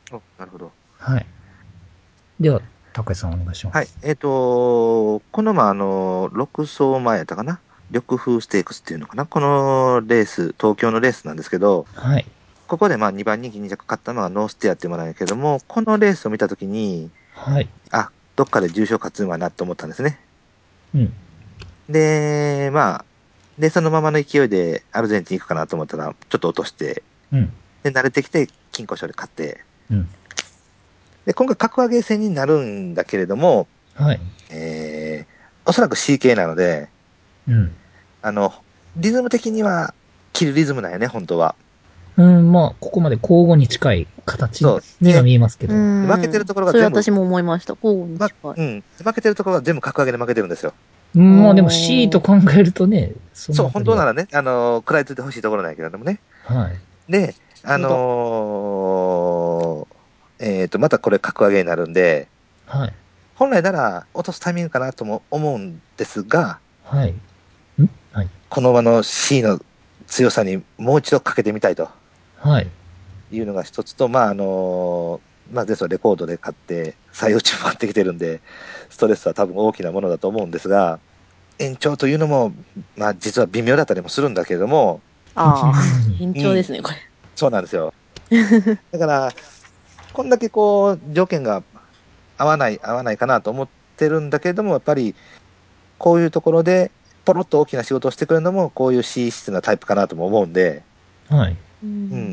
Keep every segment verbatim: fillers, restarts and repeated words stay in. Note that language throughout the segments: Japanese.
お、なるほど。 はい。では、高井さんお願いしまはい。 す。 えっ、と、この、まあ、あの、ろく走前やったかな。緑風ステークスっていうのかな。このレース、東京のレースなんですけど、 はい。 ここでまあにばん人気に着勝ったのはノーステアっていうものなんやけども、このレースを見たときに、 はい。 あ、どっかで重賞勝つんはなと思ったんですね。 うん。 で、まあ、で、そのままの勢いでアルゼンチン行くかなと思ったら、ちょっと落として、 うん。 で、慣れてきて、金庫賞で勝って、 うん。 で、今回格上げ戦になるんだけれども、 はい。 えー、おそらく シーケー なので、 うん。 あの、リズム的には、切るリズムなんやね、本当は。 うん、まあ、ここまで交互に近い形そう。 にはで、 見えますけうど。 負けてるん。 ところが全部、 それ私も思いました。交互にま、 近い。 うん。負けてるところは全部格上げで負けてるんですよ。 まあでもお C とー。 考えるとね、そそう、 のあたりは。 本当ならね、あのー食らいついてほしいところなんやけれどもね。 はい。 で、あそうだ。 のーえっと、またこれ格上げになるんで、 はい。 本来なら落とすタイミングかなとも思うんですが、 はい。んはい。 この馬の C の強さにもう一度かけてみたいとはい。 いうのが一つと、まあ、あのーまあ、ですのレコードで買って最内も回ってきてるんで、ストレスは多分大きなものだと思うんですが、延長というのも、まあ、実は微妙だったりもするんだけれども、 ああ、延うん、 長ですね、これ。 そうなんですよ。だから、こんだけこう、条件が合わない、合わないかなと思ってるんだけれども、やっぱり、こういうところで、ポロッと大きな仕事をしてくれるのも、こういう C 質なタイプかなとも思うんで、 はい。 うん。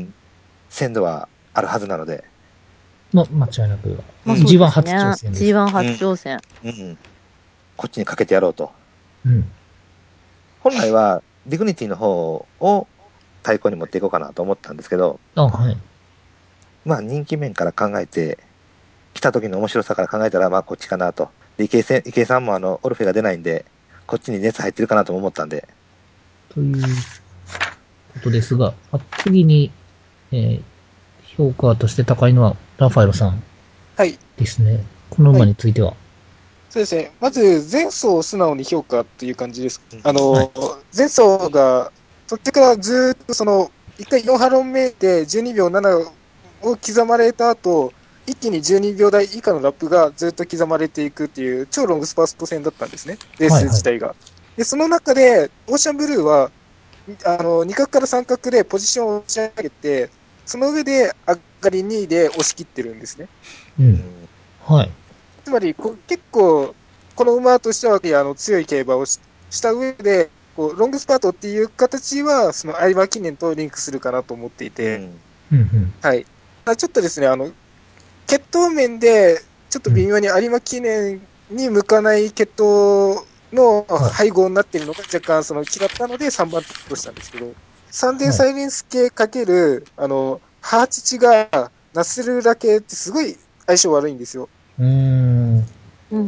うん、鮮度はあるはずなので、 ま、間違いなく。 うん、 まあそうでジーワンすね。 初挑戦です。 ジーワンうん、 初挑戦。 うん、こっちにかけてやろうと。 うん。 本来は、ディグニティの方を対抗に持っていこうかなと思ったんですけど、 あ、はい。 まあ人気面から考えて、来た時の面白さから考えたら、まあこっちかなと。で、池江せ池江さんもあの、オルフェが出ないんで、こっちに熱入ってるかなとも思ったんで、 ということですが、あ次に、えー評価として高いのはラファエロさんはい。 ですね。この馬はい。 については。 そうですね。まず、前走を素直に評価っていう感じです。 うん、 あはい。 の、前走が、そっちからずっとその、一回よんハロン目でじゅうにびょうななを刻まれた後、一気にじゅうにびょう台以下のラップがずっと刻まれていくっていう超ロングスパースト戦だったんですね。レースはい、はい。 自体が。で、その中で、オーシャンブルーは、あの、に角からさん角でポジションを押し上げて、その上で上がりにいで押し切ってるんですね。 うん。 うん、 はい。 つまりこ、結構、この馬としてはあの強い競馬をしした上で、こうロングスパートっていう形は、その有馬記念とリンクするかなと思っていて、 うん、 うん、うん。 はい。ただちょっとですね、あの、血統面で、ちょっとうん。 微妙に有馬記念に向かない血統のはい。 配合になっているのが若干その違ったのでさんばんとしたんですけど、サンデーはい。 サイレンス系かける、あの、ハーチチがナスルラ系ってすごい相性悪いんですよ。 うーん。 うん。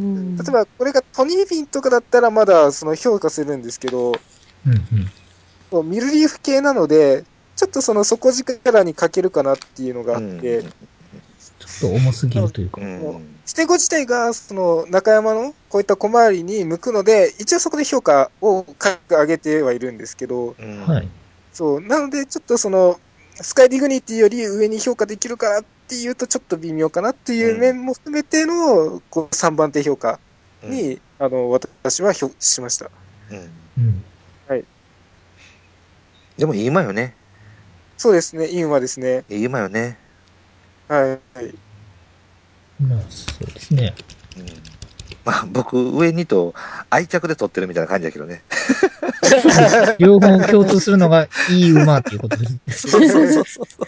例えば、これがトニーフィンとかだったらまだその評価するんですけど、 うん、うん。 ミルリーフ系なので、ちょっとその底力に欠けるかなっていうのがあうって、 ん、 ちょっと重すぎなのでるというか。 うもうん、 捨て子自体がその中山のこういった小回りに向くので、一応そこで評価を上げてはいるんですけど、 うはい。 ん、 そう、なのでちょっとその、スカイディグニティより上に評価できるかなっていうとちょっと微妙かなっていううん、 面も含めての、こうさんばん手評価うん、 に、あの、私は評しました。 うん。 うん。 はい。 でもいい馬よね。 そうですね、いい馬ですね。 いい馬よね。 はい。 まあ、そうですね。 うん。まあ僕、上にと愛着で取ってるみたいな感じだけどね。 両方共通するのがいい馬っていうことです。 そうそうそうそうそう。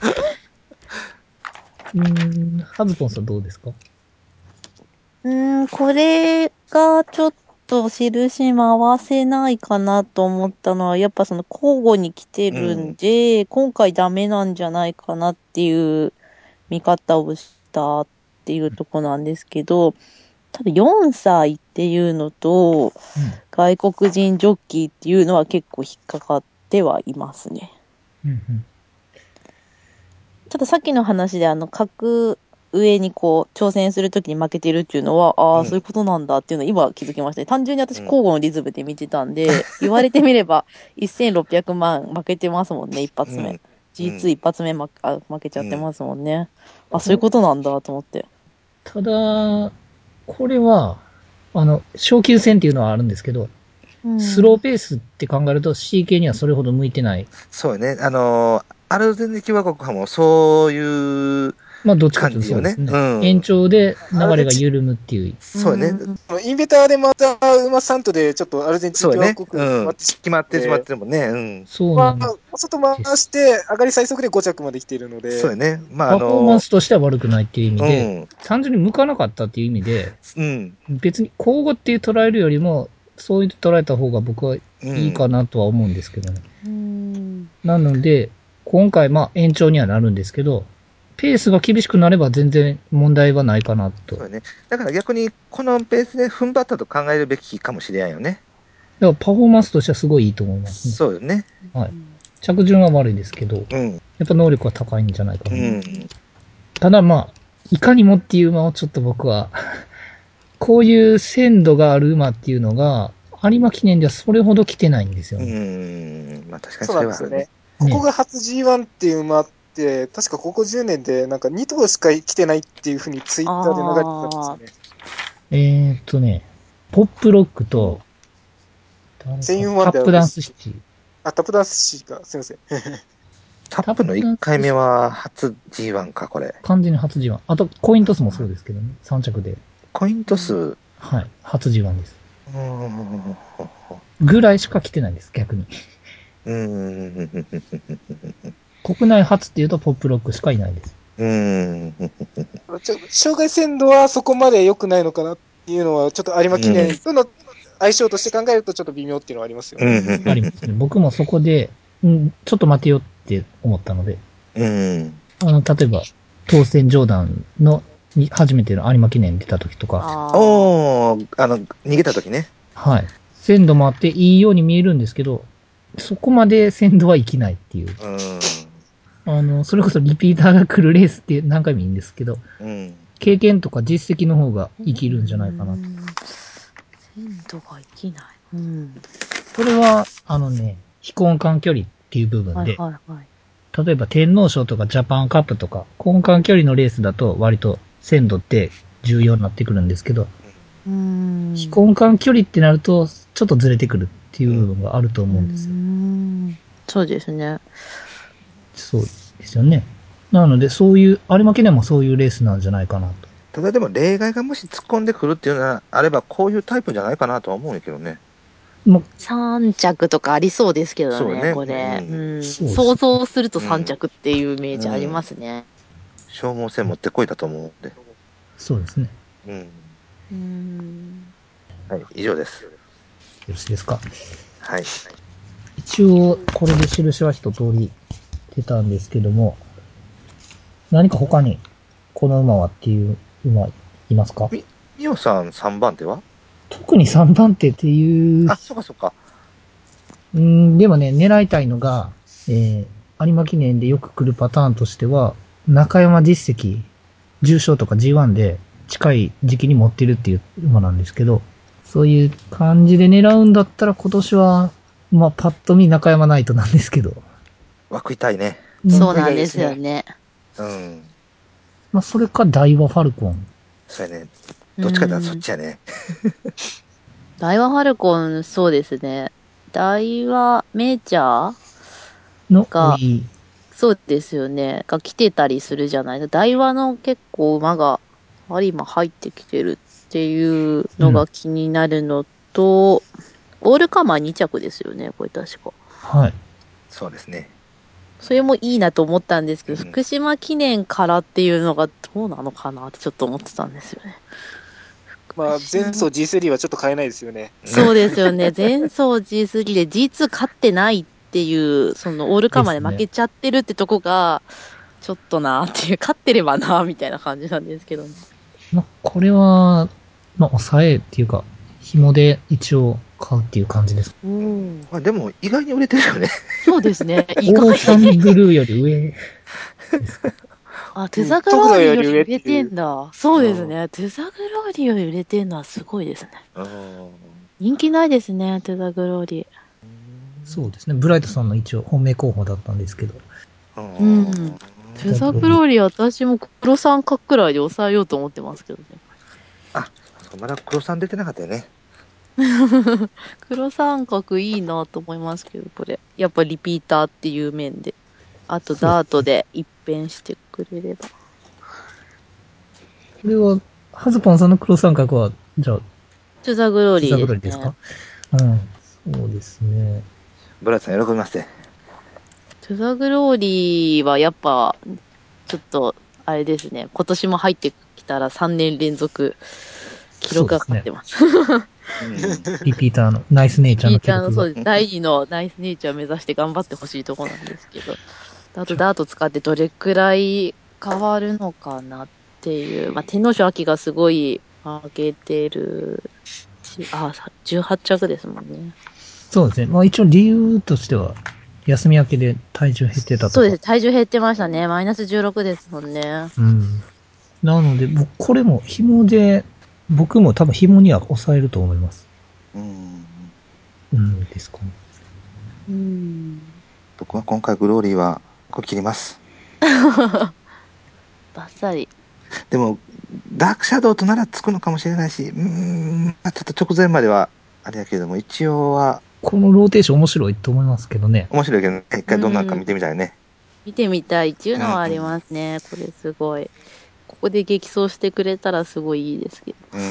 うーん。ハズポンさんどうですか？ うーん、これがちょっと印回せないかなと思ったのは、やっぱその交互に来てるんうん。 で、今回ダメなんじゃないかなっていう見方をしたっていうとこなんですけど、多分よんさいっていうのと、 うん。 外国人ジョッキーっていうのは結構引っかかってはいますね。 うん、うん。 たださっきの話であの、格上にこう、挑戦するときに負けてるっていうのは、ああ、そういううん。 ことなんだっていうのは今気づきましたね。単純に私うん。 交互のリズムで見てたんで、言われてみればせんろっぴゃくまん負けてますもんね、一発目。 うん。うジーツーん。 一発目負けあ負けちゃってまうん。 すもんね。 あ、そういうことなんだと思って。 ただ、これは、あの、昇級戦っていうのはあるんですけど、 うん、 スローペースって考えると シーケー にはそれほど向いてない。 そうよね。あのー、アルゼンチン共和国派もそういうまあ、どっちかというと感じよね。 そうですね。 うん。 延長で流れが緩むっていう。 そうよね。 インベターでまた馬さんとでちょっとアルゼンチンそうよね。 共和国うん。 決まってし決まってしまっまって、 てもね。うん。 まあ、 そうなん外です。 回して上がり最速でご着まで来ているので、 そうよね。まあ、あパフォーマンのスとしては悪くないっていう意味ー、うで、 ん。 単純に向かなかったっていう意味で、 うん。 別に交互っていう捉えるよりも、そういう捉えた方が僕はいいかなとは思うんですけどね。 うん、 なので、今回まあ延長にはなるんですけど、ペースが厳しくなれば全然問題はないかなと。 そうよね。だから逆に、このペースで踏ん張ったと考えるべきかもしれんよね。 だからパフォーマンスとしてはすごいいいと思いますね。 そうよね。 はい。着順は悪いですけど、 うん。 やっぱ能力は高いんじゃないかな。 うん。 ただまあ、いかにもっていう馬をちょっと僕は、こういう鮮度がある馬っていうのが、有馬記念ではそれほど来てないんですようね。 ん。まあ確かにそうそれはあるね。 なんですよね。ここが初 ジーワン っていう馬って、確かここじゅうねんでなんかに頭しか来てないっていうふうにツイッターで流れてたんですよね。 えーっとね、ポップロックと、誰かセインワンダータップダンスシティ。 あ、タップダンスシーか。すいません。 タップのいっかいめは初 ジーワン か、これ。 完全に初 ジーワン。あと、コイントスもそうですけどね。さん着で。 コイント数。 はい。初 ジーワン です。 うーん。 ぐらいしか来てないんです、逆に。 うーん。 国内初っていうとポップロックしかいないです。 うーん。 ちょ障害鮮度はそこまで良くないのかなっていうのは、ちょっと有馬記念との相性として考えるとちょっと微妙っていうのはありますよね。 ありますね。僕もそこで、んちょっと待てよって思ったので、 うん。 あの、例えば、当選上段の、に初めての有馬記念に出た時とか、 あーおー、あの、逃げた時ね。 はい。鮮度もあっていいように見えるんですけど、そこまで鮮度は生きないっていう。 うん。 あの、それこそリピーターが来るレースって何回もいいんですけど、 うん。 経験とか実績の方が生きるんじゃないかなと。 うん鮮度が生きない。うん。 それは、あのね、非根幹距離っていう部分はいで、 はいはい。 例えば天皇賞とかジャパンカップとか、根幹距離のレースだと割と鮮度って重要になってくるんですけど、 うーん。 非根幹距離ってなると、ちょっとずれてくるっていう部分があると思うんですよ。 うーんそうですね。 そうですよね。なので、そういう、有馬記念もそういうレースなんじゃないかなと。 ただでも例外がもし突っ込んでくるっていうのがあれば、こういうタイプじゃないかなとは思うんやけどね。 もうさん着とかありそうですけどね、 そうねこれ。 うんうん。 そうです想像するとさん着っていうイメージありますね。 消耗戦持ってこいだと思うんで。 そうですね。 うん。 うーん。 はい、以上です。 よろしいですか。 はい。 一応、これで印は一通り出たんですけども、何か他に、この馬はっていう馬いますか？ み、みおさんさんばん手は特にさんばん手っていう、 あ、そうかそうか。 うん、でもね、狙いたいのが、えー、有馬記念でよく来るパターンとしては、中山実績、重賞とか ジーワン で近い時期に持ってるっていう馬なんですけど、そういう感じで狙うんだったら今年は、まあ、パッと見中山ナイトなんですけど。 枠痛いね。 そうなんですよね。 うん。 まあ、それか大和ファルコン。 そうやね。どっちかというとそっちやね。 大和ファルコン、そうですね。大和メーチャーのが多い。 そうですよね。が来てたりするじゃない大和の結構馬が有馬入ってきてるっていうのが気になるのと、ゴールカマーに着ですよね、これ確か。 はい。 そうですね。 それもいいなと思ったんですけど、 うん福島記念からっていうのがどうなのかなってちょっと思ってたんですよね。 まあ、前走 ジースリー はちょっと買えないですよね。 そうですよね。前走 ジースリー で ジーツー 勝ってないっていう、そのオールカマーで負けちゃってるってとこが、ちょっとなーっていう、勝ってればなーみたいな感じなんですけどね。 まあ、これは、まあ、抑えっていうか、紐で一応買うっていう感じです。 うん。 まあでも意外に売れてるよね。 そうですね。意オーシャ外。 ンブルーより上。 あ、テうんザグローリーより売れトグロより上っていうてんだ。そうですね。テザグローリーより売れてんのはすごいですね。 うん。 人気ないですね、テザグローリー。 そうですね。ブライトさんの一応本命候補だったんですけど。 うん。 うんトゥザグローリー私も黒三角くらいで抑えようと思ってますけどね。 あ、まだ黒さん出てなかったよね。 黒三角いいなと思いますけど、これ。やっぱリピーターっていう面で。あとダートで一変してくれれば。 これは、ハズポンさんの黒三角は、じゃあ、 トゥザグロートゥザリーでね。 グローリーですすか？うん。そうですね。 ブラッドさん喜びますね。 トゥザグローリーはやっぱ、ちょっと、あれですね。今年も入ってきたらさんねん連続記録がかかってます。 うん、 リピーターの、ナイスネイチャーの記ピーターの、 録がそう。です。第二のナイスネイチャー目指して頑張ってほしいところなんですけど。あとダート使ってどれくらい変わるのかなっていう。まあ、天皇賞秋がすごい上げてるし、あ、じゅうはち着ですもんね。 そうですね。まあ一応理由としては、休み明けで体重減ってたとか。 そうです。体重減ってましたね。マイナスじゅうろくですもんね。 うん。なので、僕、これも紐で、僕も多分紐には抑えると思います。 うん、 うんですかね。 うん。 僕は今回グローリーはこれ切ります。 バッサリ。 でも、ダークシャドウとならつくのかもしれないし、うーん、まあ、ちょっと直前まではあれやけれども、一応はこのローテーション面白いと思いますけどね。 面白いけど、ね、一回どんなんか見てみたいね。 見てみたいっていうのはありますね。これすごい。ここで激走してくれたらすごいいいですけど。 うん。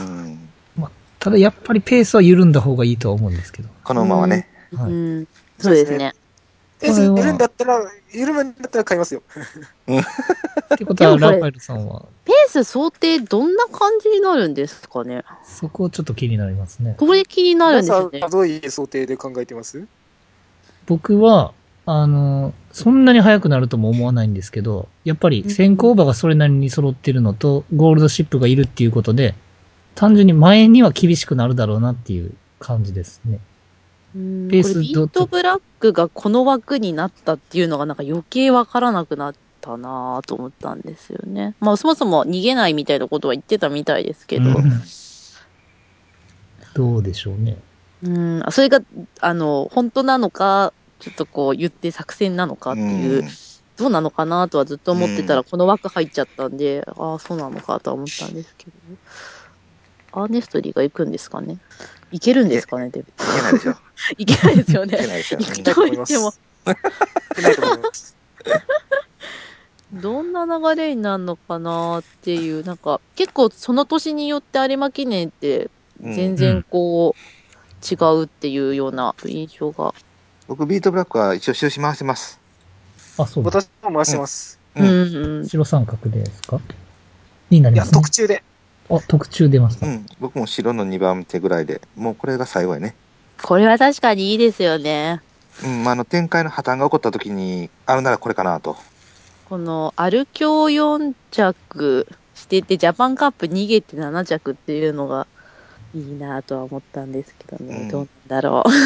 まあ、ただやっぱりペースは緩んだ方がいいとは思うんですけど。 この馬はね。 はい。 うん。そうですね。 ペース緩んだったら、緩むんだったら買いますよ。 ってことは、 でもこれラファエルさんは、 ペース想定どんな感じになるんですかね。 そこちょっと気になりますね。 これ気になるんですよね。 皆さん、どういう想定で考えてます？ 僕は、あの、そんなに速くなるとも思わないんですけど、やっぱり先行馬がそれなりに揃ってるのと、ゴールドシップがいるっていうことで、単純に前には厳しくなるだろうなっていう感じですね。 うんペースこれビートブラックがこの枠になったっていうのがなんか余計わからなくなったなぁと思ったんですよね。まあそもそも逃げないみたいなことは言ってたみたいですけど。 うんどうでしょうね。 うん、それが、あの、本当なのか、ちょっとこう言って作戦なのかうっていう、 ん。 どうなのかなとはずっと思ってたら、 うんこの枠入っちゃったんで、ああ、そうなのかとは思ったんですけど。アーネストリーが行くんですかね？行けるんですかね？でも。 いけないでしょ。 行けないですよね。 いけないですよ。 行くうんと言っても、 いないと思います。 どんな流れになるのかなっていう、なんか、結構その年によって有馬記念って全然こう、違うっていうような印象が。 僕、ビートブラックは一応収支回してます。 あ、そうです。 私も回してます。 う。 うんん、うん。 白三角ですかにないりや、 ますね。 特注で。 あ、特注出ました。 うん。僕も白のにばん手ぐらいで、もうこれが最後やね。 これは確かにいいですよね。 うん。まあ、あの、展開の破綻が起こった時に、あるならこれかなと。 この、アルキョよん着してて、ジャパンカップ逃げてなな着っていうのがいいなとは思ったんですけどね。 うんどうなんだろう。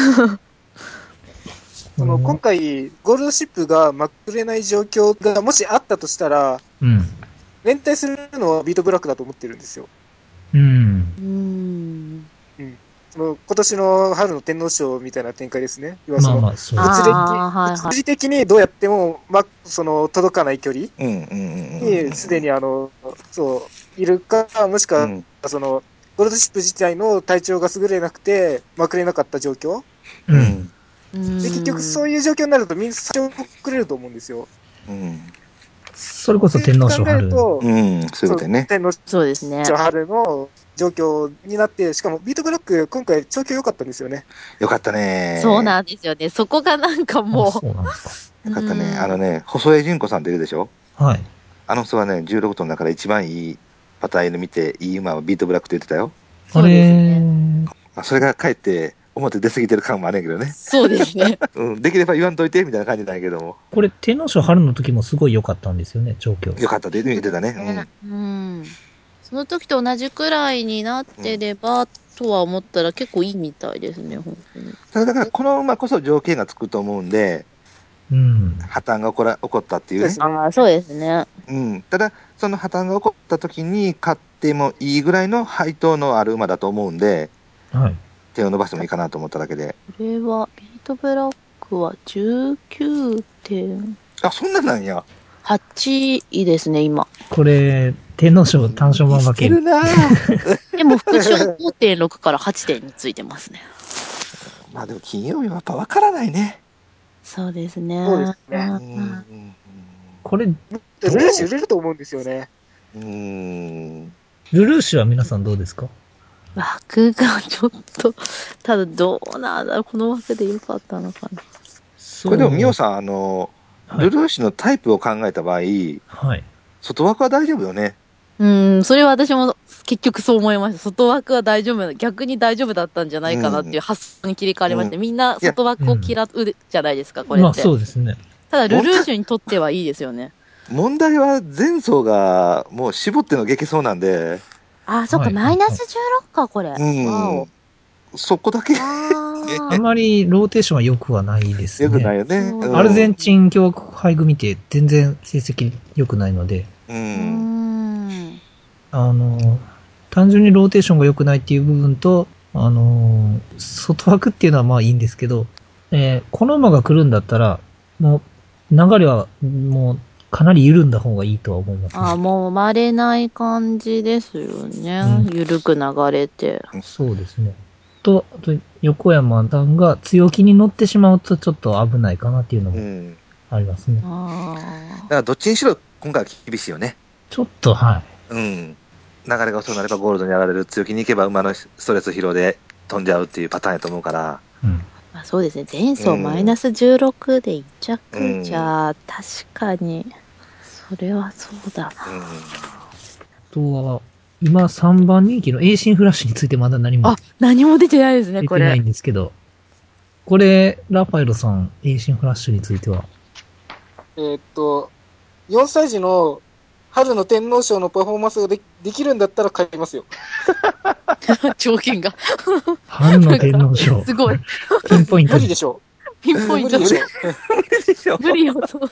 その今回、ゴールドシップがまくれない状況がもしあったとしたら、 うん。 連帯するのはビートブラックだと思ってるんですよ。 うん。 うーん。 うん。その今年の春の天皇賞みたいな展開ですね。要はその、 まあまあ、そうです。 物理的、 ああ、はいはい。 物理的にどうやっても、ま、その、届かない距離うん。うん。うん。うん。 に、すでにあの、そう、いるか、もしくは、 うん。 その、ゴールドシップ自体の体調が優れなくて、まくれなかった状況。 う。 うんん。 うーん。 で、結局そういう状況になるとみんな最初くれると思うんですよ。 うん。 それこそ天皇賞考える春。 と、 うん。そういうそう、 ことやね。 天皇そうですね。 賞春の状況になって、しかもビートブラック今回調教良かったんですよね。 よかったね。 そうなんですよね。そこがなんかあ、 もそうなんですう。 よかったね。 うんあのね、細江純子さんっているでしょ。 か。はい。 あの人はね、じゅうろく頭の中で一番いいパターンで見て、いい馬はビートブラックって言ってたよ。 あそうですれね。 まあ、それがかえって表出過ぎてる感もあるんやけどね。 そうですね。 うん、できれば言わんといてみたいな感じなんやけども。 これ、天皇賞春の時もすごい良かったんですよね、調教。 よかったって言ってたね。 うん。その時と同じくらいになってれば、とは思ったら結構いいみたいですね、本当に。 ただだからこの馬こそ条件がつくと思うんで、 うん。 破綻が起こら起こったっていうね。 そうですね。 ああ、そうですね。 うん。ただ、その破綻が起こった時に勝ってもいいぐらいの配当のある馬だと思うんで、 はい。 手を伸ばしてもいいかなと思っただけで。 これは、ビートブラックはじゅうきゅうてん。 あ、そんなんなんや。 はちいですね、今。 これ、天皇賞単勝馬場券。 いけるなぁ。 でも、副賞 ごてんろく からはちてんについてますね。 まあでも金曜日はやっぱ分からないね。 そうですね。 そうですねううんん。 これ、 ルーシュ売れると思うんですよね。 うーん。 ルルーシュは皆さんどうですか？ 枠がちょっと、ただどうなんだろう、この枠でよかったのかな。 これでも、ミオん。 さん、あの、 はいルルーシュのタイプを考えた場合、 はい。 外枠は大丈夫よね。 うーん、それは私も結局そう思いました。外枠は大丈夫、逆に大丈夫だったんじゃないかなっていう発想に切り替わりました。 うんみんな外枠を嫌うじゃないですか、これまあって。 そうですね。 ただ、ルルーシュにとってはいいですよね。 問題は前走がもう絞っての激走なんで、 あ、そっか、 はいマイナスじゅうろくか、これ。 うわお。 ん。そこだけああんまりローテーションは良くはないです良くないね。 よね。 そううんアルゼンチン共和国杯組って全然成績良くないので、 う。 ー。うんーん。 あの、単純にローテーションが良くないっていう部分と、あの、外枠っていうのはまあいいんですけど、えーこの馬が来るんだったら、もう流れはもうかなり緩んだ方がいいとは思いますね。 あ、もう生まれない感じですよね。 うんゆるく流れて。 そうですね。と、あと横山さんが強気に乗ってしまうとちょっと危ないかなっていうのもうん。 ありますね。 あだからどっちにしろ今回は厳しいよね。 ちょっと、はい。 うん。流れが遅くなればゴールドにやられる。強気に行けば馬のストレス疲労で飛んじゃうっていうパターンやと思うから。 うん。 あ、そうですね。前走マイナスじゅうろくでいっ着うんじゃ、確かに、それはそうだな。 うん。 あとは、今さんばん人気のエーシンフラッシュについてまだ何もあ、何も出てないですね、これ出てないん。ですけど、これ、ラファエロさん、エーシンフラッシュについては、 えーっと、よんさい児の春の天皇賞のパフォーマンスがでできるんだったら買いますよ。 条件が。 春の天皇賞。 すごい。 ピンポイントに無理で。しょ。 ピンポイントで無理でしょ。 でしょ無理よ、そう。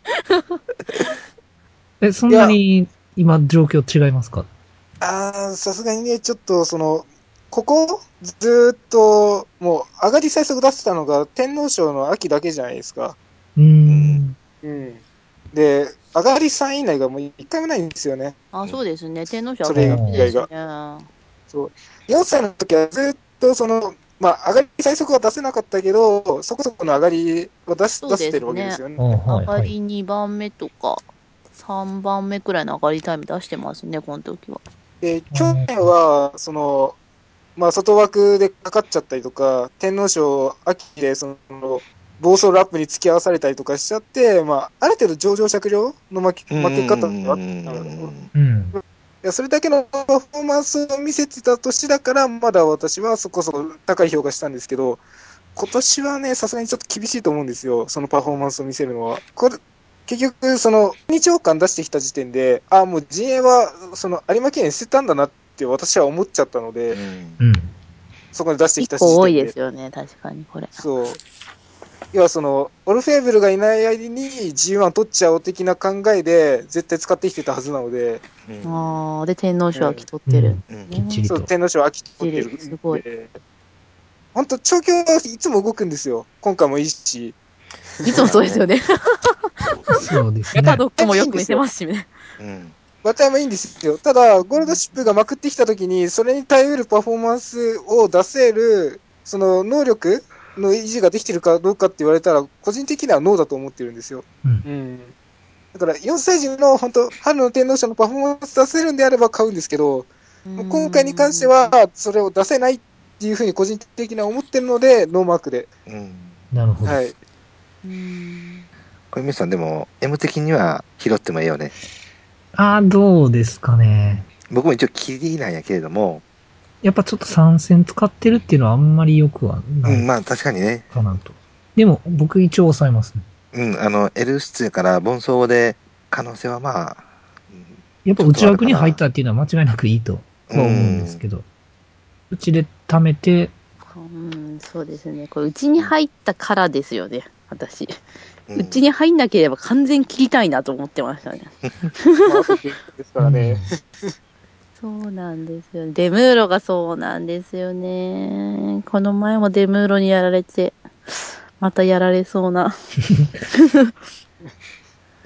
え、そんなに今状況違いますか？ ああ、さすがにね、ちょっとその、ここ、ずーっと、もう、上がり最速出してたのが、天皇賞の秋だけじゃないですか。 うーん。 うん。で、上がりさんい以内がもう一回もないんですよね。 あ、そうですね。天皇賞それはダメです以ね。 そう。よんさいの時はずっとその、まあ、上がり最速は出せなかったけど、そこそこの上がりを出しそうですね出してるわけですよね。 あはいはい。 上がりにばんめとか、さんばんめくらいの上がりタイム出してますね、この時は。 で、去年は、その、まあ、外枠でかかっちゃったりとか、天皇賞秋で、その、暴走ラップに付き合わされたりとかしちゃって、まあ、ある程度上場酌量の負け負け方があったのうん。 いや、それだけのパフォーマンスを見せてた年だから、まだ私はそこそこ高い評価したんですけど、今年はね、さすがにちょっと厳しいと思うんですよ。そのパフォーマンスを見せるのは。これ、結局、その、日朝感出してきた時点で、あ、もう陣営は、その、有馬記念捨てたんだなって私は思っちゃったので、 うん。 そこに出してきた一個多い時点で。 ですよね、確かにこれ。 そう。要はその、オルフェーブルがいない間に ジーワン 取っちゃおう的な考えで、絶対使ってきてたはずなので、 ああ、で、天皇賞は競ってる。 うんきっちりとそう、。天皇賞秋取ってるんで。 すごい。 本当調教はいつも動くんですよ。今回もいいし。 いつもそうですよね。 そうですねパ。ドックもよく見せますしね。 うん。 馬体もいいんですよ。ただ、ゴールドシップがまくってきたときに、それに耐えうるパフォーマンスを出せる、その能力の維持ができてるかどうかって言われたら、個人的にはノーだと思ってるんですよ。 うんうん。だから、よんさい児の本当、春の天皇賞のパフォーマンス出せるんであれば買うんですけど、もう今回に関しては、それを出せないっていうふうに個人的には思ってるので、ノーマークで。 うん。 なるほど。 はい。 うーん。 これ皆さんでも M 的には拾ってもいいよね。 ああ、どうですかね。 僕も一応キリなんやけれども、 やっぱちょっと参戦使ってるっていうのはあんまり良くはないうん、まあ確かにね。 かなと。でも、僕一応抑えますね。 うん、あの、L 出やから盆走で可能性はまあ、うんやっぱ内枠に入ったっていうのは間違いなくいいとは思うんですけど。うちで貯めて、 うん、そうですね。これ、うちに入ったからですよね、私。 うんうちに入んなければ完全切りたいなと思ってましたね。 まあ、あとでですからね。 そうなんですよね。デムーロがそうなんですよね。この前もデムーロにやられて、またやられそうな。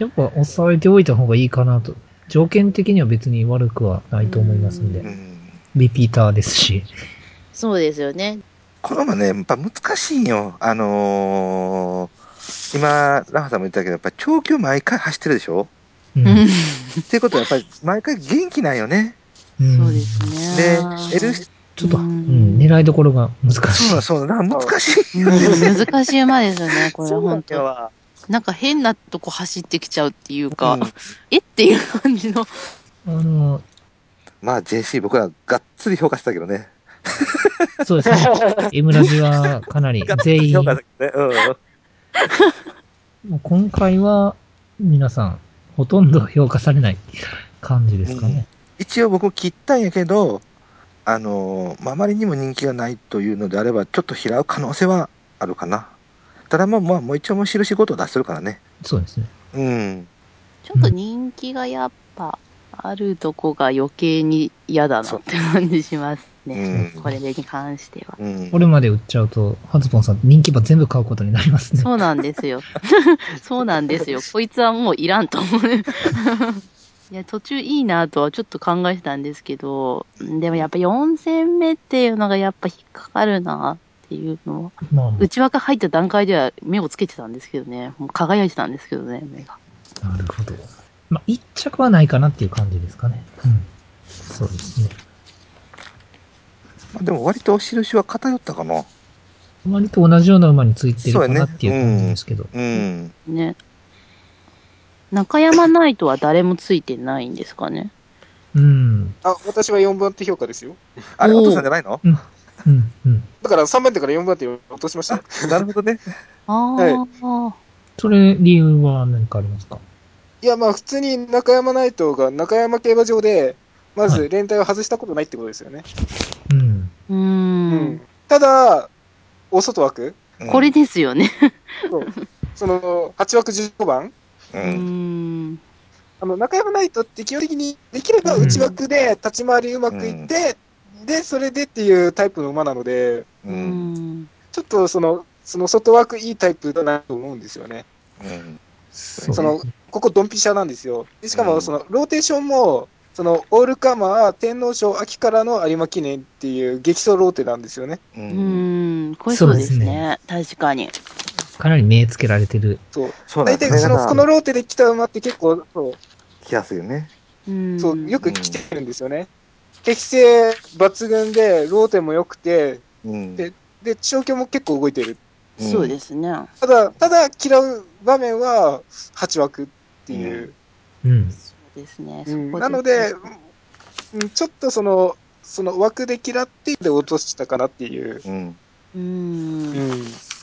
やっぱ抑えておいた方がいいかなと。条件的には別に悪くはないと思いますんで。 うん。 リピーターですし。 そうですよね。 この馬ね、やっぱ難しいんよ。あのー、今、ラファさんも言ったけど、やっぱり長距離毎回走ってるでしょ。 うん。 っていうことはやっぱり毎回元気なんよね。 うんそうですね。 で、L、 ちょっと、 ううんん、狙いどころが難しい。 そうだそうだ、なんか難しい。 うん難しい馬ですよね、これそうなん本当。 よ。 なんか変なとこ走ってきちゃうっていうか、 うんえっていう感じの。 あの、 まあ ジェーシー 僕らがっつり評価したけどね。 そうですね。M ラジはかなりがっつ全員、 り評価したけどね。 もう今回は皆さんほとんど評価されない感じですかね。 一応僕切ったんやけど、あのーまあ、あまりにも人気がないというのであれば、ちょっと拾う可能性はあるかな。ただまあまあ、もう一応もう印ごと出してるからね。 そうですね。 うん。 ちょっと人気がやっぱあるとこが余計に嫌だなって感じしますね。 うんこれに関しては。 うん。 これまで売っちゃうと、ハズポンさん人気馬全部買うことになりますね。 そうなんですよ。そうなんですよ。こいつはもういらんと思う。いや、途中いいなとはちょっと考えてたんですけど、でもやっぱよん戦目っていうのがやっぱ引っかかるなっていうのは、 まあま内枠入った段階では目をつけてたんですけどね。もう輝いてたんですけどね、目が。 あ、なるほど。まあ、一着はないかなっていう感じですかね。うん。そうですね。 まあ、でも割と印は偏ったかな。 割と同じような馬についてるかなそうやね。 っていう感じですけど。 うん。 ね。中山ナイトは誰もついてないんですかね。 うん。 あ、私はよんばん手評価ですよ。 あれ、 おーお父さんじゃないの？ うん。うん。うん。 だからさんばん手からよんばん手を落としましたよ。 なるほどね。 あはいあ、 それ、理由は何かありますか？ いや、まあ普通に中山ナイトが中山競馬場で、まず連帯を外したことないってことですよね。 うん。 うー。 うんん。ただ、大外枠うんこれですよね。 そうその、はち枠じゅうごばんううーん。 ん。 あの、中山ナイトって基本的にできれば内枠で立ち回りうまくいって、で、それでっていうタイプの馬なので、 う。 うんん。 ちょっとその、その外枠いいタイプだなと思うんですよね。 うん。 そのそうですね。、 ここドンピシャなんですよ。でしかも、 うんその、ローテーションも、その、オールカマー、天皇賞秋からの有馬記念っていう激走ローテなんですよね。 う。 うんん。これそうですね。確かに。 かなり目つけられてる。 そう。 そうなんですね。 大体、その、 だから、 このローテで来た馬って結構、そう、 来やすいよね。 うん。 そう、よく来てるんですよね。適性抜群で、ローテも良くて、 うん。 で、で、調教も結構動いてる。 そうですね。 ただ、ただ、嫌う場面は、はち枠っていう。 うん。 そうですね。 うん、 そこなので、うんちょっとその、その枠で嫌ってで落としたかなっていう。 うん。 う。 うんん。 なる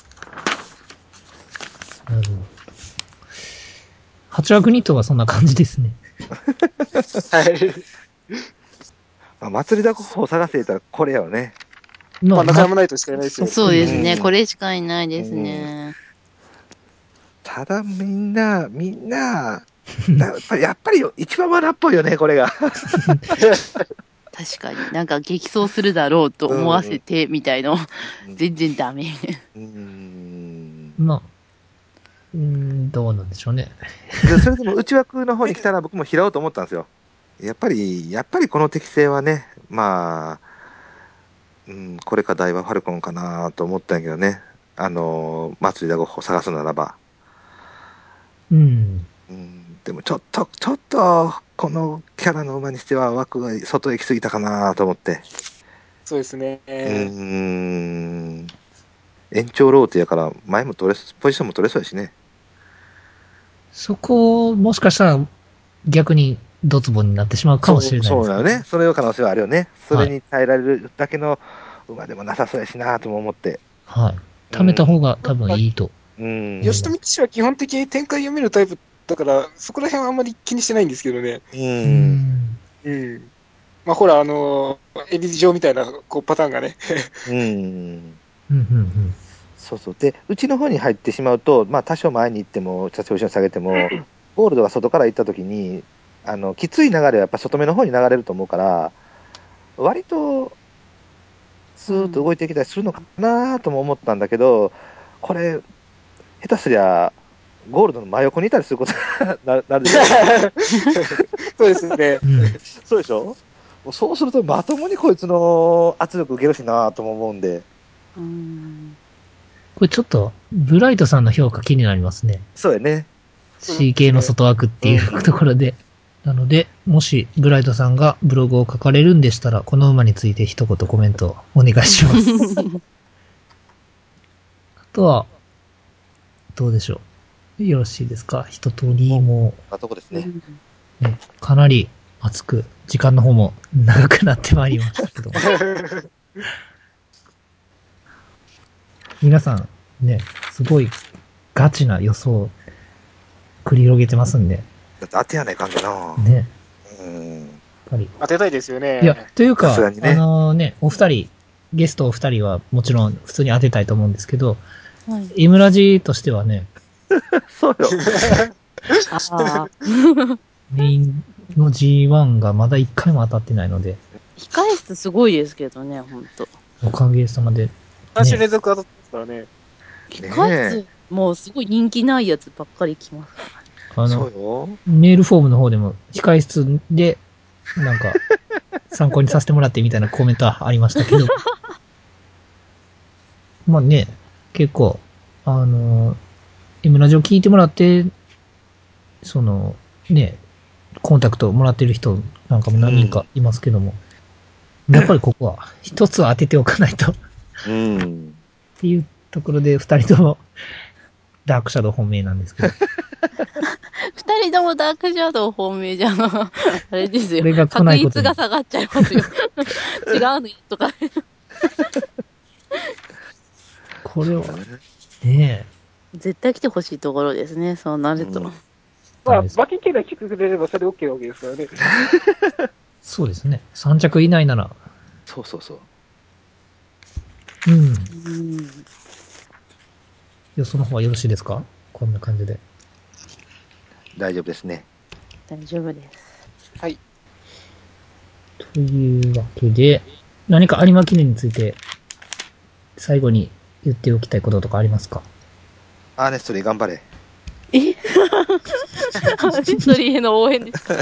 ほど。八枠ニットはそんな感じですね。 はい。 まあ、祭りだこを探せたらこれよね。 まあ、中ま山ナイトしかいないですよ。 そうですね。 うんこれしかいないですね。 ただみんな、みんな、やっぱり、やっぱり一番罠っぽいよね、これが。 確かに。なんか激走するだろうと思わせて、みたいの、全然ダメ。 うーん。 まあ、うーん、どうなんでしょうね。 でそれでも内枠の方に来たら僕も拾おうと思ったんですよ。やっぱり、やっぱりこの適性はね、まあ、うん、これか大はファルコンかなと思ったんやけどね。あの、祭りだごを探すならば。 うん。 うん、でもちょっと、ちょっと、このキャラの馬にしては枠が外へ行き過ぎたかなと思って。 そうですね。 うーん。延長ローテやから前も取れ、ポジションも取れそうやしね。 そこ、もしかしたら逆にドツボになってしまうかもしれないそう、 ですけど。 そうだよね。それの可能性はあるよね。そはいれに耐えられるだけの馬でもなさそうやしなとも思って。 はい。貯めた方が多分いいと。 うん。 吉富騎手は基本的に展開読めるタイプだから、そこら辺はあんまり気にしてないんですけどね。 う。 うんん。 うん。まあ、ほら、あのー、エビ状みたいな、こう、パターンがね。 うん。 うん、うん、うん。 そうそう。で、うちの方に入ってしまうと、まあ多少前に行っても、調子を下げても、ゴールドが外から行った時に、あの、きつい流れはやっぱ外目の方に流れると思うから、割と、スーッと動いてきたりするのかなとも思ったんだけど、これ、下手すりゃ、 ゴールドの真横にいたりすることにななるでしょ。 そうですね。 うん。 そうでしょ。もうそうするとまともにこいつの圧力受けるしなとも思うんで。 うん。 これちょっと、ブライトさんの評価気になりますね。 そうやね。 シーケー の外枠っていうところで。なので、もし、ブライトさんがブログを書かれるんでしたら、この馬について一言コメントをお願いします。あとは、どうでしょう。よろしいですか。一通りもなとこですね。 う、ね、かなり熱く、時間の方も長くなってまいりましたけども。皆さん、ね、すごいガチな予想を繰り広げてますんで、 だって当てやないかんけな。 ね、 うん。 やっぱり。 当てたいですよね。 いや、というか、 さすがにねあのね、お二人、ゲストお二人はもちろん普通に当てたいと思うんですけど、 はい。 イムラジとしてはね、 そうよ。 ああ。 メインの ジーワン がまだ一回も当たってないので、 控え室すごいですけどね、ほんと。 おかげさまで、 さん週連続当たってますからね。 控え室、もうすごい人気ないやつばっかり来ますからね。 あそうの、 よ。 メールフォームの方でも、控え室で、なんか、参考にさせてもらってみたいなコメントはありましたけど、まあね、結構、あの、イムラジを聞いてもらって、その、ね、コンタクトをもらってる人なんかも何人かいますけども、やっぱりここは一つは当てておかないとっうん。 ていうところで二人ともダークシャドウ本命なんですけど、 二人ともダークシャドウ本命じゃん。あれですよこれが。来確ないことに率が下がっちゃいますよ。違うのとか。 これは、ねえ。 絶対来てほしいところですね、そうなると。 うんまあ、 はい馬券券が来てくれればそれ OK なわけですからね。 え、そうですね。さん着以内なら、 そうそうそう。 うん。 うん。 予想の方はよろしいですか？こんな感じで。 大丈夫ですね。 大丈夫です。 はい。 というわけで、何か有馬記念について、最後に言っておきたいこととかありますか？ アーネストリー頑張れ。 えヒストリーへの応援ですか？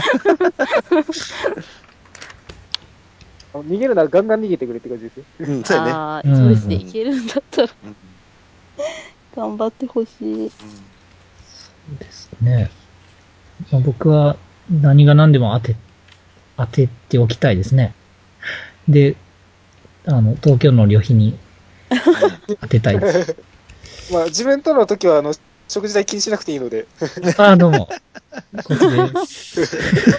あの逃げるならガンガン逃げてくれって感じですよ。 うん、そうやね。 ああ、 うんそうですね。 うんいけるんだったらうん。 頑張ってほしい。 そうですね。まあ、僕は何が何でも当て、当てておきたいですね。で、あの、東京の旅費に当てたいです。 まあ、自分との時は、あの、食事代気にしなくていいので。 ああ、どうも。こっちです。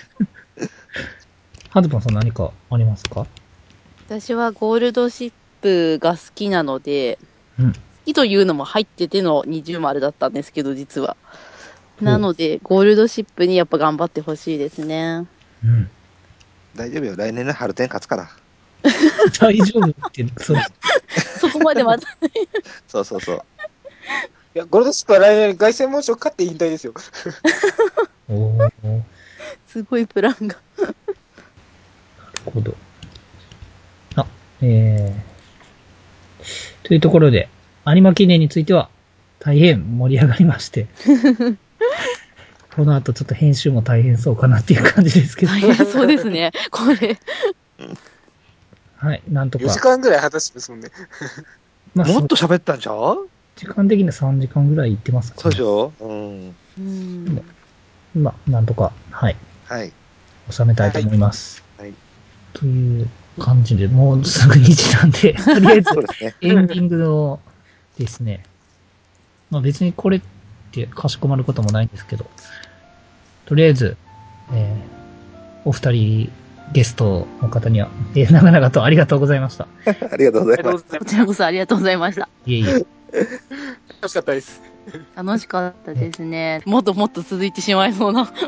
ハズポンさん何かありますか？ 私はゴールドシップが好きなので、 うん。 好きというのも入ってての二重丸だったんですけど、実は。なので、ゴールドシップにやっぱ頑張ってほしいですね。 うん。 大丈夫よ。来年の春天勝つから。 大丈夫って、それ、 そこまでまた、 そうそうそう。 いや、ゴールドシップは来年、凱旋門賞勝って引退ですよ。 おー、なるすごいプランが。 ほど。あ、えー、というところで、有馬記念については大変盛り上がりまして、この後ちょっと編集も大変そうかなっていう感じですけど、 大変そうですね。これ。 はい、なんとよじか。 かんぐらい果たしてますもんね。 まあ、 もっそうと喋ったんちゃう？ 時間的にはさんじかんぐらい行ってますかね。 そうでしょ？うん。 うん。 まあ、なんとか、はい、 はい。 収めたいと思います。 はい。 という感じで、もうすぐにじなんで、とりあえずそうですね。 エンディングのですね、まあ別にこれってかしこまることもないんですけど、とりあえず、えー、お二人ゲストの方には、えー、長々とありがとうございました。 ありがとうございます。 ありがとうございこちらこそありがとうございました。 いえいえ。 ます。楽しかったです。 楽しかったですね。もっともっと続いてしまいそうな。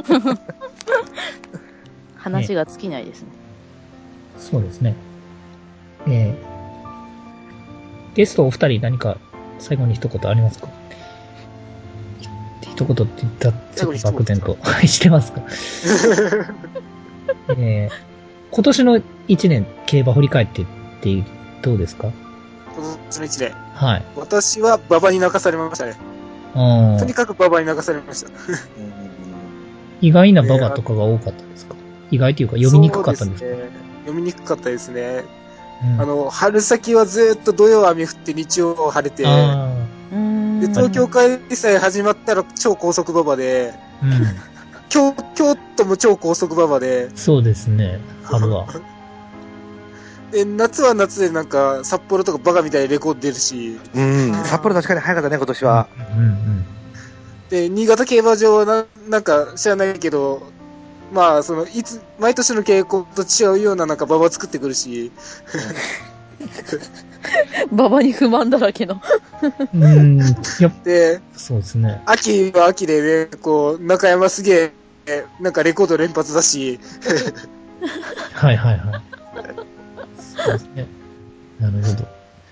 話が尽きないですね。 そうですね。えー、ゲストお二人何か最後に一言ありますか？一言って言ったらちょっと漠然とはいしてますか？えー、今年の一年競馬振り返ってってどうですか？ 今年の一年。 はい。 私は馬場に泣かされましたね。 ああ。 とにかく馬場に流されました。 意外な馬場とかが多かったですか？意外というか読みにくかったんですか？ そうですね。読みにくかったですね。 うん、 あの、春先はずっと土曜雨降って日曜晴れて、 あで、東京開催始まったら超高速馬場で、 あ、うん。 京、京都も超高速馬場で、 そうですね、春は。 で、夏は夏でなんか、札幌とかバカみたいにレコード出るし、 うん。札幌確かに早かったね、今年は。 うんうんで、新潟競馬場はな、なんか知らないけど、まあ、その、いつ、毎年の傾向と違うようななんか馬場作ってくるし、 馬場に不満だらけの。 うん。うん。やっぱ、 で、 そうですね。 秋は秋でね、こう、中山すげえ、なんかレコード連発だし、 はいはいはい。そうですね。なるほど。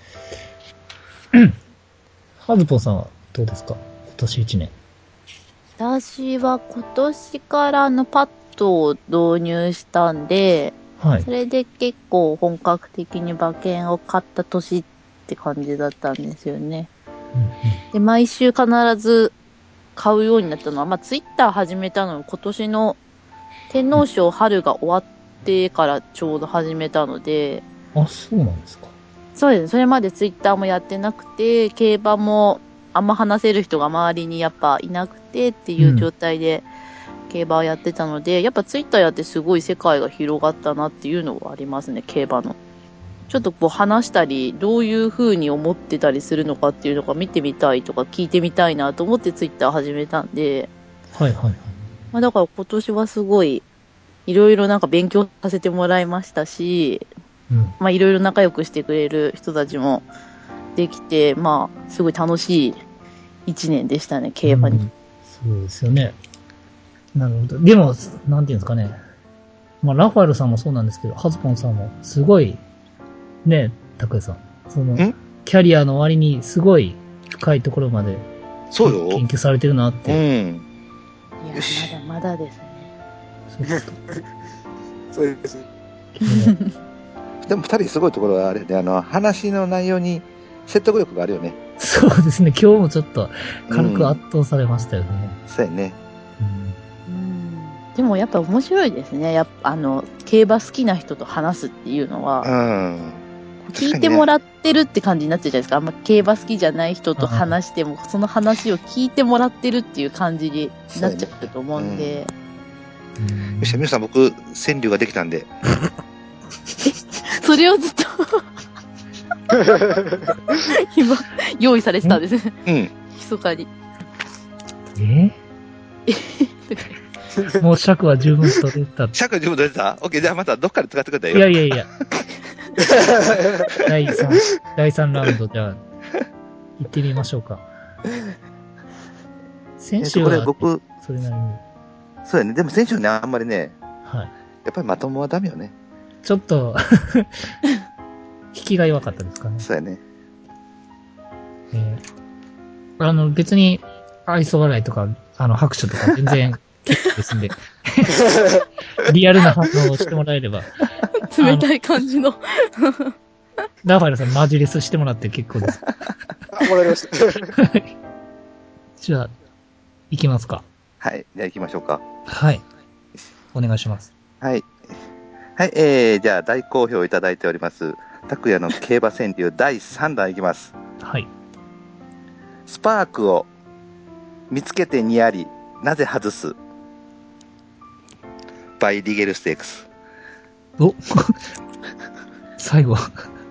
はずぽんさんはどうですか？今年一年。 私は今年からあのパッドを導入したんで、 はいそ。れで結構本格的に馬券を買った年って感じだったんですよね。 うんうんで、毎週必ず買うようになったのは、まあツイッター始めたのは今年の天皇賞春が終わってからちょうど始めたので、 あ、そうなんですか。 そうですね。それまでツイッターもやってなくて、競馬もあんま話せる人が周りにやっぱいなくてっていう状態で競馬をやってたので、やっぱツイッターやってすごい世界が広がったなっていうのはありますね、競馬の。ちょっとこう話したり、どういう風に思ってたりするのかっていうのが見てみたいとか聞いてみたいなと思ってツイッター始めたんで、 はいはいはい。 まあだから今年はすごいいろいろなんか勉強させてもらいましたし、 うん。 まあいろいろ仲良くしてくれる人たちもできて、まあすごい楽しい一年でしたね、競馬に。 うん、そうですよね。なるほど。でも、なんていうんですかね。まあ、ラファエルさんもそうなんですけど、ハズポンさんもすごい、ね、拓也さん。その、 んキャリアの割にすごい深いところまでそうよ。 研究されてるなっうて。 ん。 いや、 よしまだまだですね。 そうですか。 そうですね。 でも二人すごいところはあれで、あの、話の内容に説得力があるよね。 そうですね。今日もちょっと軽く圧倒されましたよね。 そうやね。 うんうん。でもやっぱ面白いですね。やっぱあの、競馬好きな人と話すっていうのうは、 ん。 聞いてもっらってるって感じになっちゃうじゃないですか。あんま競馬好きじゃない人と話しても、その話を聞いてもらってるっていう感じになっちゃうと思うんで。 うんよし、皆さん僕、川柳ができたんで。 それをずっと今、用意されてたんですね。 うん。 密かに。 えもう尺は十分取れた。 尺自分で出てた？ OK、じゃあまたどっかで使ってくれたらよ。 いやいやいや。だいさん、だいさんラウンドじゃあ、行ってみましょうか。先週は、 えっとこれ僕、 それなりに。 そうやね。でも先週ね、あんまりね、 はい。 やっぱりまともはダメよね。 ちょっと、引きが弱かったですかね。 そうやね。 えーあの、別に、愛想笑いとか、あの、拍手とか全然結構ですんで、リアルな反応をしてもらえれば、 冷たい感じの。 ラファエルさんマジレスしてもらって結構です。 あ、わかりました。 じゃあ、行きますか。 はい。じゃあ行きましょうか。 はい。お願いします。 はい。はい、えー、じゃあ大好評いただいております。拓也の競馬川柳だいさんだんいきます。 はい。 スパークを見つけてにやり、なぜ外す？バイリゲルステークス。 お最後。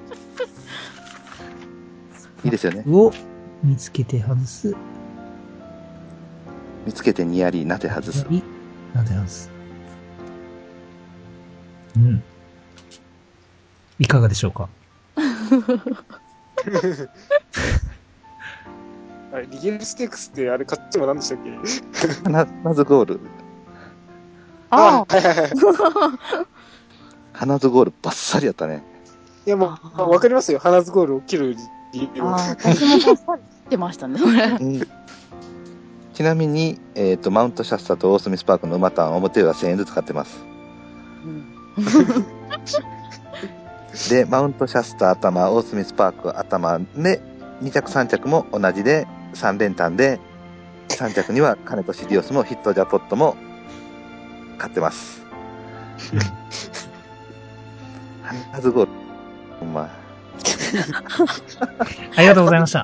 いいですよね。 を見つけて外す。 見つけてにやり、なぜ外す？ いなぜ外す。うん。いかがでしょうか？ あれ、リゲルステークスってあれ買っても何でしたっけ？ な、なずゴール。 あはいはいはい。 花ズゴールバッサリやったね。 いやもう、まあわかりますよ。花ズゴールを切る理由あ、あは。 あ、私もバッサリってましたね、それ。 うん、ちなみに、えっ、と、マウントシャスタとオースミスパークの馬単表はせんえんずつ買ってます。 うん、 で、マウントシャスタ頭、オースミスパーク頭で、に着さん着も同じでさん連単でさん着には金とシディオスもヒットジャポットも買ってます。はずゴール。ほんま。 ありがとうございました。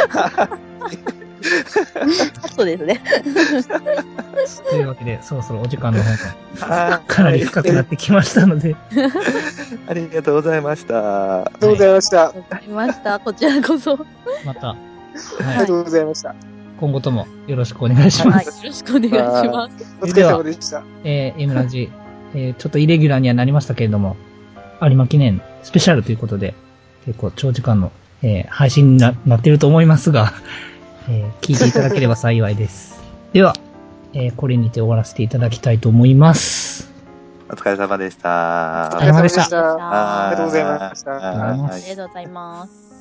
そうですね。 というわけで、そろそろお時間の方がかなり深くなってきましたので。 ありがとうございました。 ありがとうございました。 ありがとうございました。こちらこそ。 また、はい、 ありがとうございました。 今後ともよろしくお願いします。 はい、よろしくお願いします。 お疲れ様でした。 えー、M ラジ、えー、ちょっとイレギュラーにはなりましたけれども、有馬記念スペシャルということで、結構長時間の、えー、配信に な, なっていると思いますが、えー、聞いていただければ幸いです。では、えー、これにて終わらせていただきたいと思います。 お疲れ様でした。 お疲れ様でした。 ありがとうございました。 ありがとうございます。